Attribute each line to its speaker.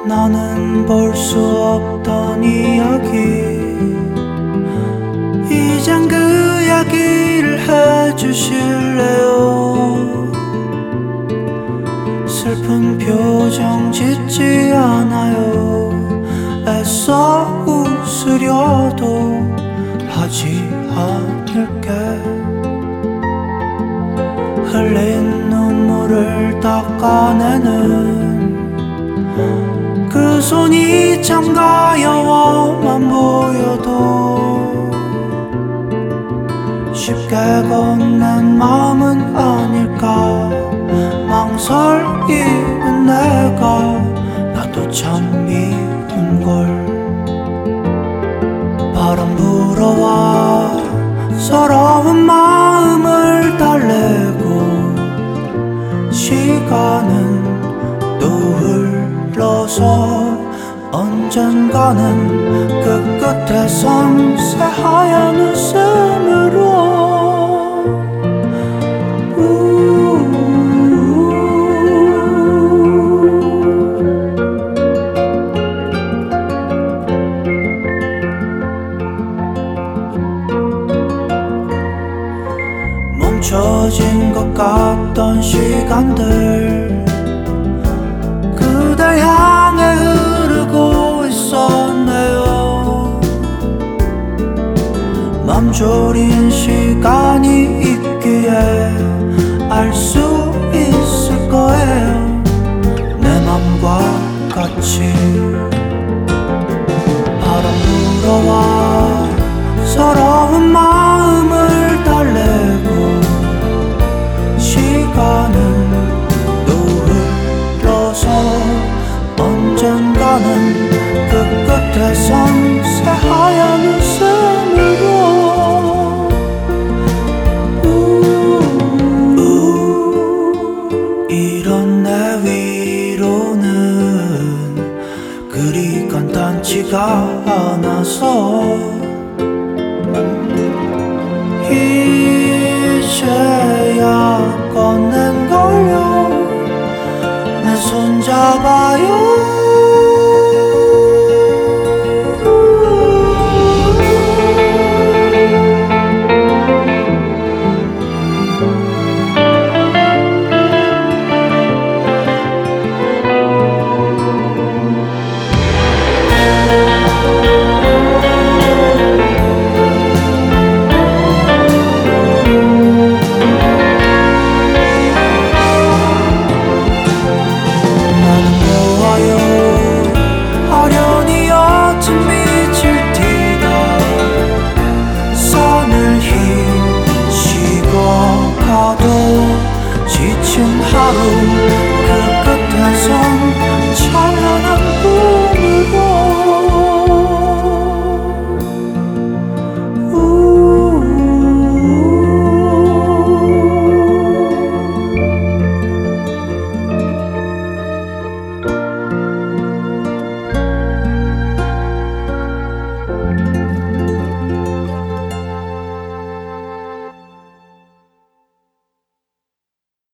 Speaker 1: 나는 볼 수 없던 이야기, 이젠 그 이야기를 해주실래요? 슬픈 표정 짓지 않아요. 애써 웃으려도 하지 않을게. 흘린 눈물을 닦아내는 그 손이 참 가여워만 보여도 쉽게 건넨 마음은 아닐까. 망설이는 내가 나도 참 미운걸. 바람 불어와 서러운 마음을 달래고 시간은 또 흘러서 언젠가는 그 끝에선 새하얀 웃음으로 멈춰진 것 같던 시간들 그댈 향해 흐르고 있었네요. 맘 졸인 시간이 있기에 알 수 있을 거예요. 내 맘과 같이 바람 불어와 서러운 마음을 달래고 시간은 또 흘러서 언젠가는 그 끝에선 새하얀 웃음으로 이런 내 위로는 그리 간단치가 않아서 이제야 꺼낸걸요. 내 손 잡아요.